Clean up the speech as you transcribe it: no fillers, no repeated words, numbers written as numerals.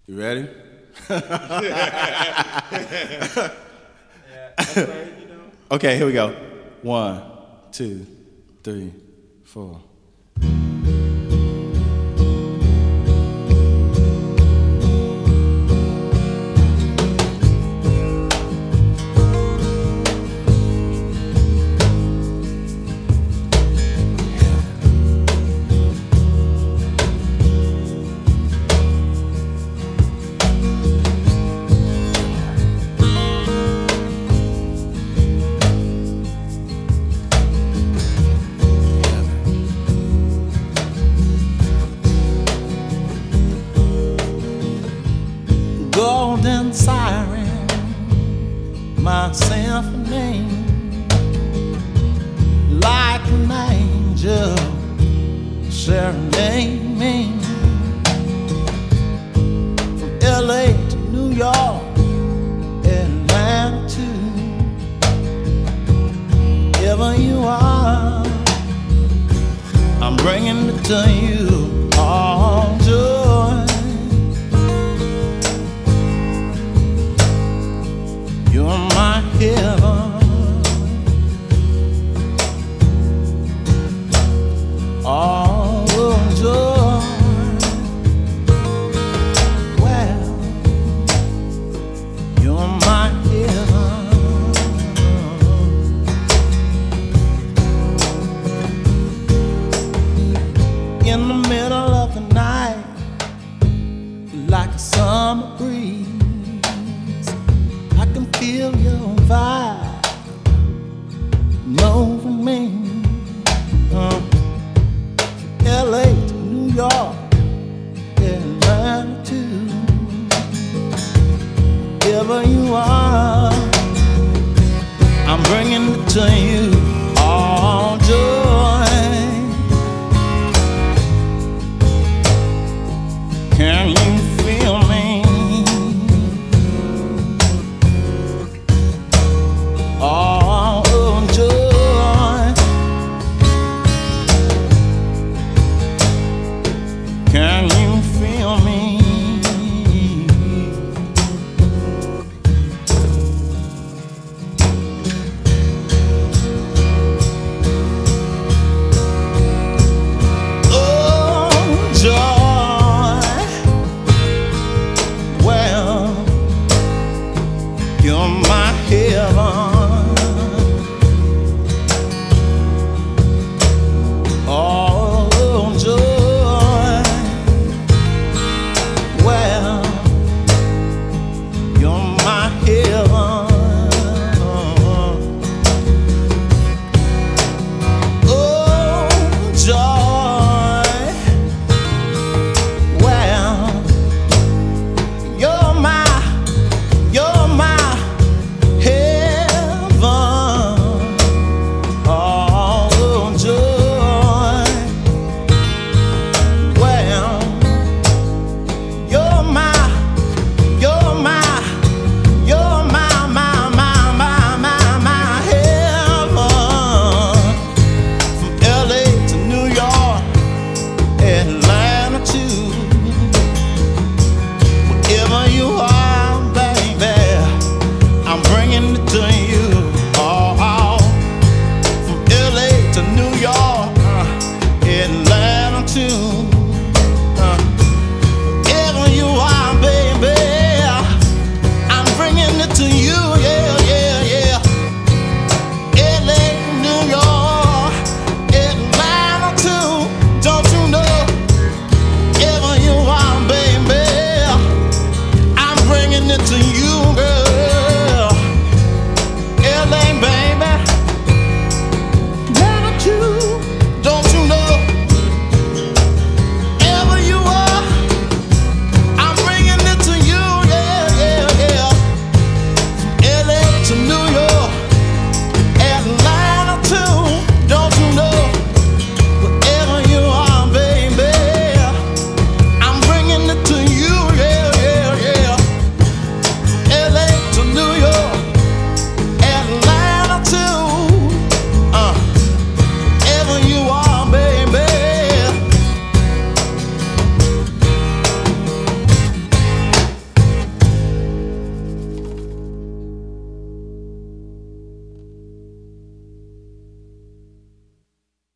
You ready? Okay, here we go. 1, 2, 3, 4. Golden siren, my symphony, like an angel serenade me. From LA to New York, Atlanta too, wherever you are, I'm bringing it to you all joy. You're my heaven, all joy. Well, you're my heaven. In the middle of the night, like a summer breeze, I can feel your vibe moving me. LA to New York, Atlanta too, wherever you are, I'm bringing it to you.